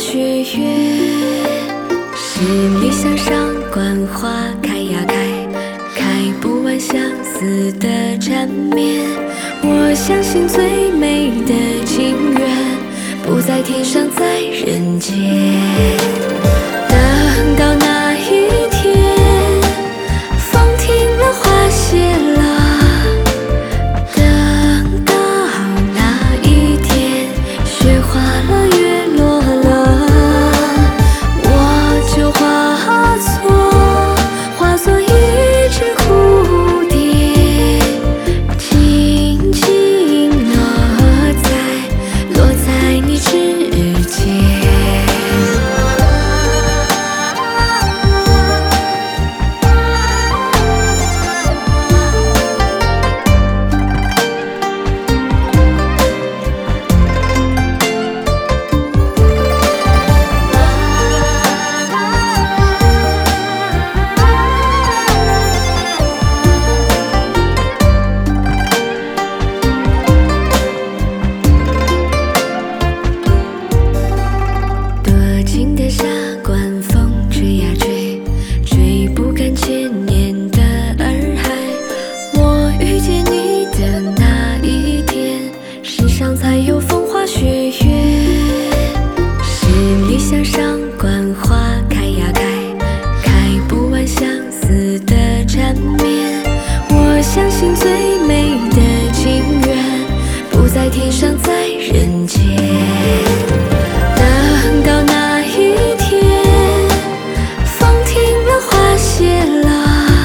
雪月，十里香上观花开呀开，开不完相思的缠绵。我相信最美的情缘，不在天上，在人间。等到那一天，风停了，花谢了。 才有风花雪月，十里香上观花开呀开，开不完相思的缠绵。我相信最美的情缘，不在天上，在人间。等到那一天，风停了，花谢了。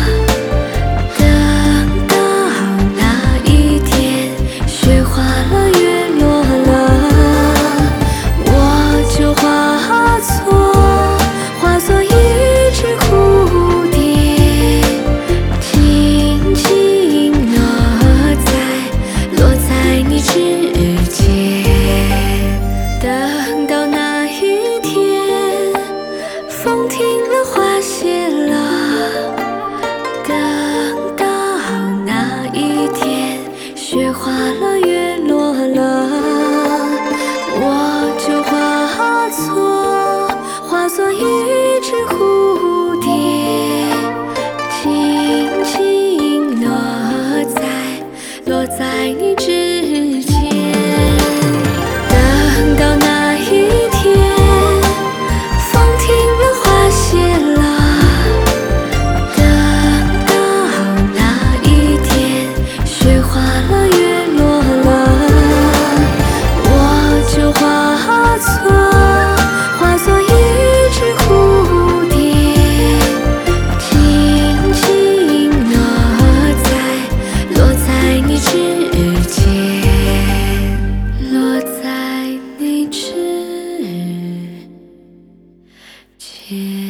风停了，花谢了。等到那一天，雪化了，月落了，我就化作一只蝴蝶，轻轻落在你指尖。等到那一天。 化作一只蝴蝶，轻轻落在你指尖，落在你指尖。